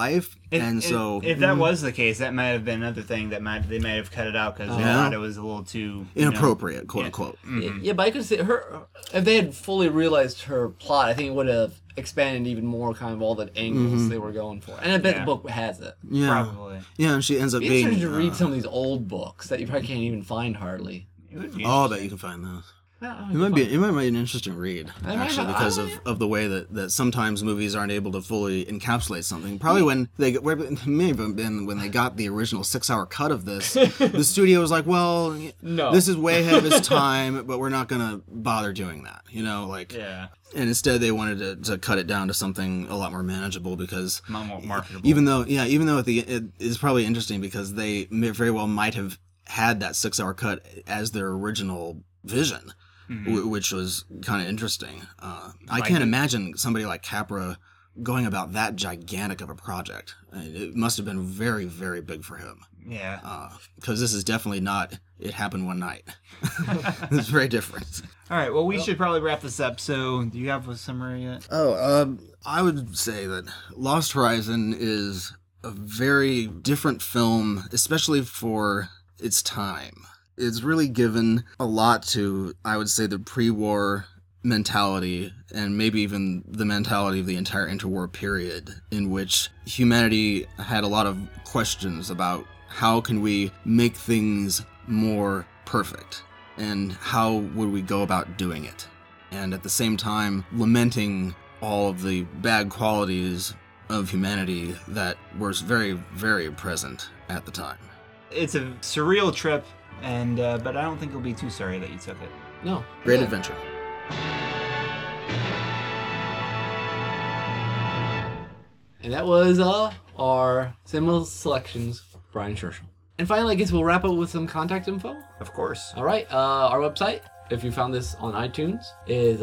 If that was the case, that might have been another thing that they might have cut it out because they thought it was a little too inappropriate, quote unquote. Yeah, but I could say if they had fully realized her plot, I think it would have expanded even more kind of all the angles they were going for. And I bet the book has it. Yeah. Probably. Yeah, and she ends up It'd being... be interesting to read some of these old books that you probably can't even find hardly. I bet you can find those. Yeah, It might be an interesting read, actually, because of the way that sometimes movies aren't able to fully encapsulate something. Probably when it may have been when they got the original 6-hour cut of this, the studio was like, well, this is way ahead of its time, but we're not going to bother doing that, And instead they wanted to cut it down to something a lot more manageable because... more marketable. Even though it is probably interesting because they very well might have had that 6-hour cut as their original vision. Which was kind of interesting. I can't imagine somebody like Capra going about that gigantic of a project. It must have been very, very big for him. Yeah. Because this is definitely not, it happened one night. It's very different. All right, well, we should probably wrap this up. So, do you have a summary yet? I would say that Lost Horizon is a very different film, especially for its time. It's really given a lot to, I would say, the pre-war mentality and maybe even the mentality of the entire interwar period in which humanity had a lot of questions about how can we make things more perfect and how would we go about doing it. And at the same time, lamenting all of the bad qualities of humanity that were very, very present at the time. It's a surreal trip. And but I don't think you'll be too sorry that you took it. No. Great adventure. And that was our cinema selections, Brian Scherschel. And finally, I guess we'll wrap up with some contact info. Of course. All right. Our website, if you found this on iTunes, is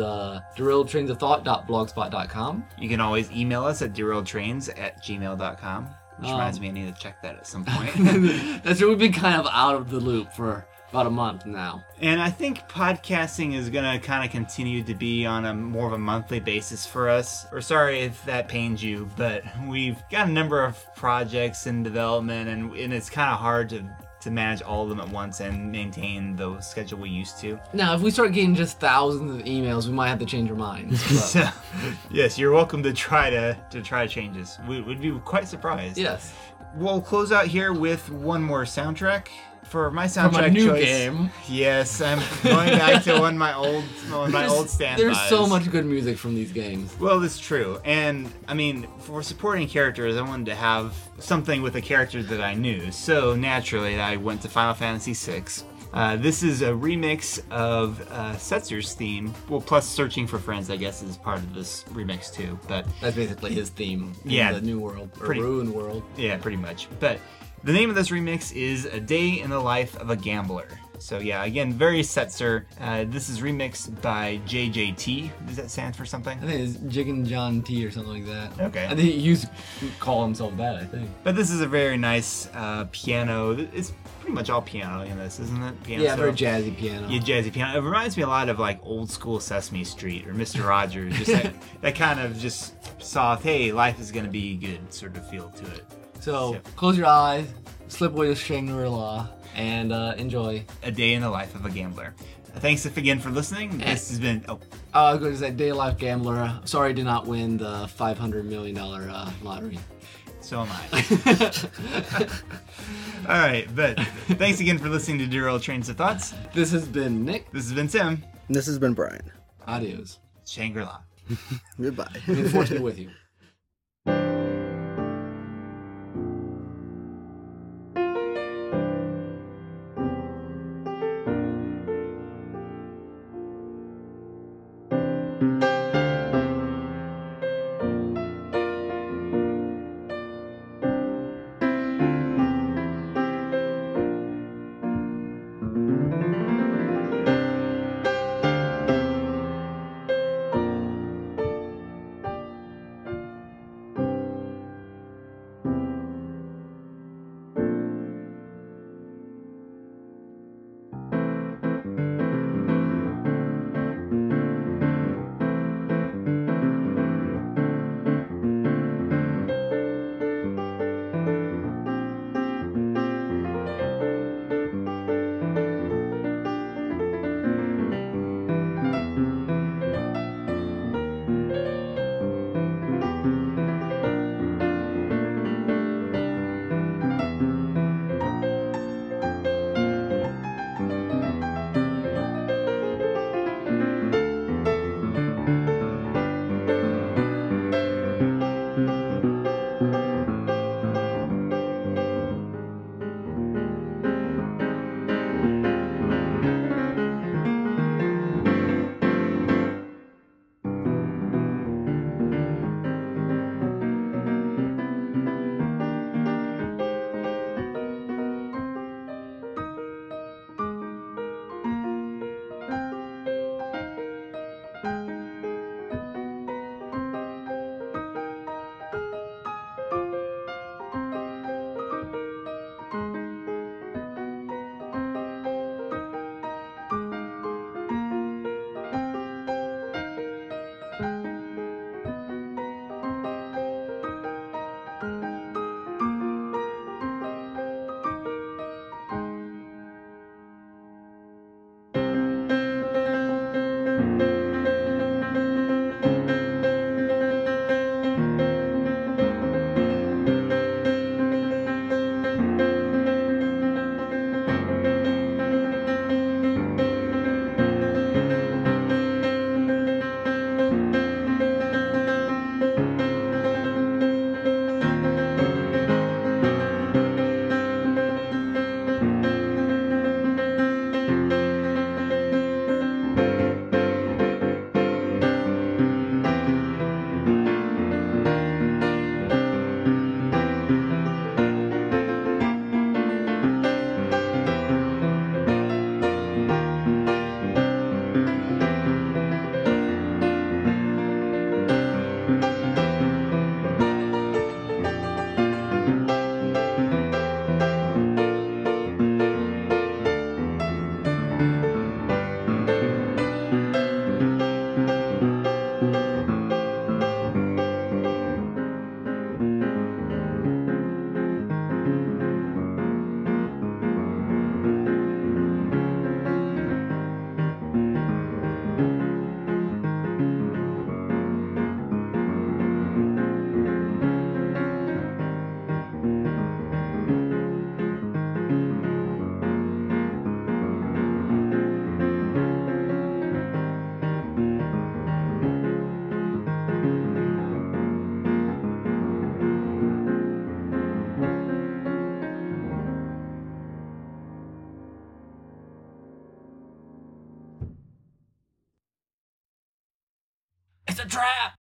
derailedtrainsofthought.blogspot.com. You can always email us at derailedtrains@gmail.com. Which reminds me, I need to check that at some point. That's true. We've been kind of out of the loop for about a month now. And I think podcasting is going to kind of continue to be on a more of a monthly basis for us. Or sorry if that pains you, but we've got a number of projects in development, and it's kind of hard to manage all of them at once and maintain the schedule we used to. Now, if we start getting just thousands of emails, we might have to change our minds. So, yes, you're welcome to try changes. We'd be quite surprised. Yes. We'll close out here with one more soundtrack. For my soundtrack From a new choice, game. Yes, I'm going back to one of my old standbys. There's so much good music from these games. Well, that's true. And, I mean, for supporting characters, I wanted to have something with a character that I knew. So, naturally, I went to Final Fantasy VI. This is a remix of Setzer's theme. Well, plus Searching for Friends, I guess, is part of this remix, too. But that's basically his theme in the New World, or Ruined World. Yeah, pretty much. But the name of this remix is A Day in the Life of a Gambler. So yeah, again, very Setzer. This is remixed by JJT. Does that stand for something? I think it's Jiggin' John T or something like that. Okay. I think he used to call himself that, I think. But this is a very nice piano. It's pretty much all piano in this, isn't it? Piano yeah, very jazzy piano. Yeah, jazzy piano. It reminds me a lot of like old school Sesame Street or Mr. Rogers. Just that kind of just soft, hey, life is going to be good sort of feel to it. So, close your eyes, slip away to Shangri-La, and enjoy A Day in the Life of a Gambler. Thanks again for listening. This has been... I was going to say, Day of Life Gambler. Sorry I did not win the $500 million lottery. So am I. All right, but thanks again for listening to Derailed Trains of Thoughts. This has been Nick. This has been Tim. And this has been Brian. Adios. Shangri-La. Goodbye. Good fortune with you. a trap.